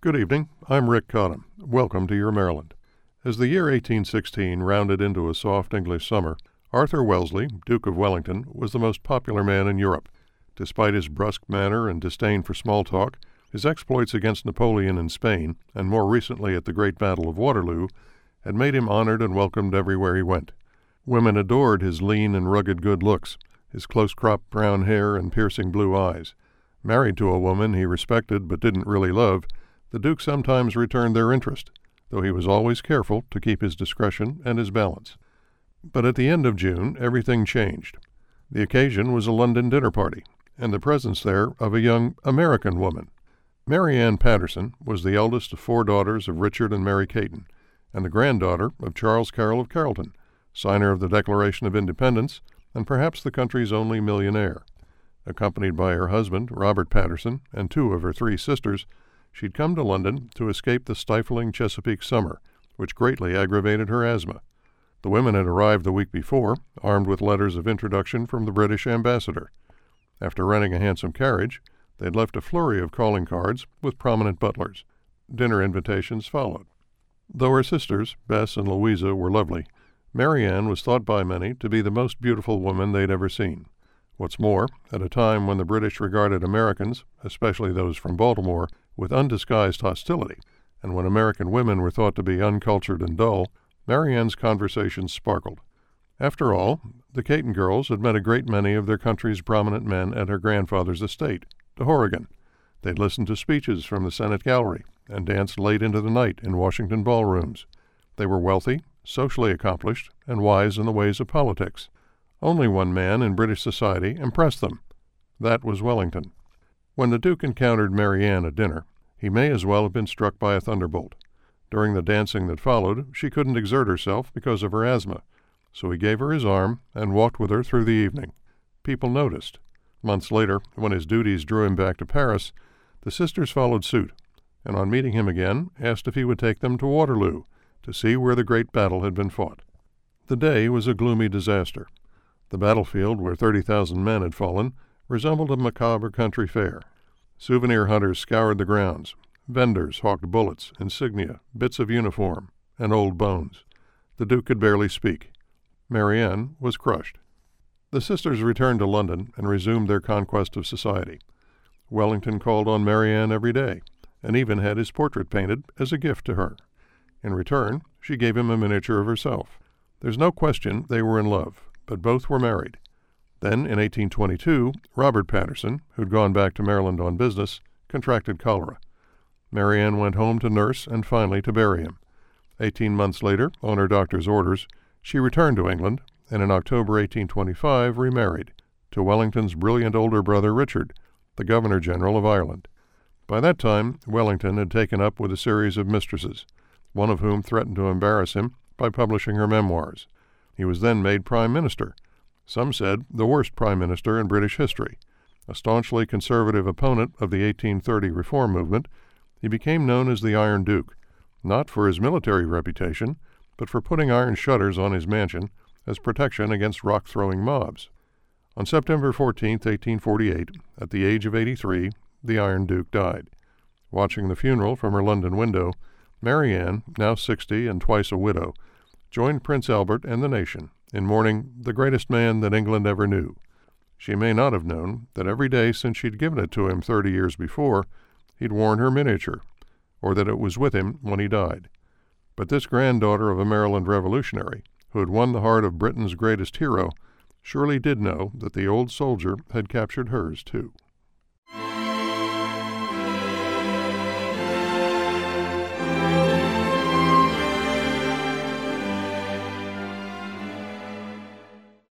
Good evening. I'm Rick Cottam. Welcome to Your Maryland. As the year 1816 rounded into a soft English summer, Arthur Wellesley, Duke of Wellington, was the most popular man in Europe. Despite his brusque manner and disdain for small talk, his exploits against Napoleon in Spain, and more recently at the Great Battle of Waterloo, had made him honored and welcomed everywhere he went. Women adored his lean and rugged good looks, his close-cropped brown hair and piercing blue eyes. Married to a woman he respected but didn't really love, the Duke sometimes returned their interest, though he was always careful to keep his discretion and his balance. But at the end of June, everything changed. The occasion was a London dinner party, and the presence there of a young American woman. Mary Ann Patterson was the eldest of 4 daughters of Richard and Mary Caton, and the granddaughter of Charles Carroll of Carrollton, signer of the Declaration of Independence, and perhaps the country's only millionaire. Accompanied by her husband, Robert Patterson, and 2 of her 3 sisters, she'd come to London to escape the stifling Chesapeake summer, which greatly aggravated her asthma. The women had arrived the week before, armed with letters of introduction from the British ambassador. After renting a handsome carriage, they'd left a flurry of calling cards with prominent butlers. Dinner invitations followed. Though her sisters, Bess and Louisa, were lovely, Mary Ann was thought by many to be the most beautiful woman they'd ever seen. What's more, at a time when the British regarded Americans, especially those from Baltimore, with undisguised hostility, and when American women were thought to be uncultured and dull, Mary Ann's conversations sparkled. After all, the Caton girls had met a great many of their country's prominent men at her grandfather's estate, de Horrigan. They'd listened to speeches from the Senate gallery and danced late into the night in Washington ballrooms. They were wealthy, socially accomplished, and wise in the ways of politics. Only one man in British society impressed them. That was Wellington. When the Duke encountered Mary Ann at dinner, he may as well have been struck by a thunderbolt. During the dancing that followed, she couldn't exert herself because of her asthma, so he gave her his arm and walked with her through the evening. People noticed. Months later, when his duties drew him back to Paris, the sisters followed suit, and on meeting him again, asked if he would take them to Waterloo to see where the great battle had been fought. The day was a gloomy disaster. The battlefield, where 30,000 men had fallen, resembled a macabre country fair. Souvenir hunters scoured the grounds. Vendors hawked bullets, insignia, bits of uniform, and old bones. The Duke could barely speak. Mary Ann was crushed. The sisters returned to London and resumed their conquest of society. Wellington called on Mary Ann every day, and even had his portrait painted as a gift to her. In return, she gave him a miniature of herself. There's no question they were in love, but both were married. Then, in 1822, Robert Patterson, who'd gone back to Maryland on business, contracted cholera. Mary Ann went home to nurse and finally to bury him. 18 months later, on her doctor's orders, she returned to England and in October 1825 remarried to Wellington's brilliant older brother Richard, the Governor-General of Ireland. By that time, Wellington had taken up with a series of mistresses, one of whom threatened to embarrass him by publishing her memoirs. He was then made Prime Minister. Some said the worst Prime Minister in British history. A staunchly conservative opponent of the 1830 reform movement, he became known as the Iron Duke, not for his military reputation, but for putting iron shutters on his mansion as protection against rock-throwing mobs. On September 14, 1848, at the age of 83, the Iron Duke died. Watching the funeral from her London window, Mary Ann, now 60 and twice a widow, joined Prince Albert and the nation in mourning the greatest man that England ever knew. She may not have known that every day since she'd given it to him 30 years before, he'd worn her miniature, or that it was with him when he died. But this granddaughter of a Maryland revolutionary, who had won the heart of Britain's greatest hero, surely did know that the old soldier had captured hers too.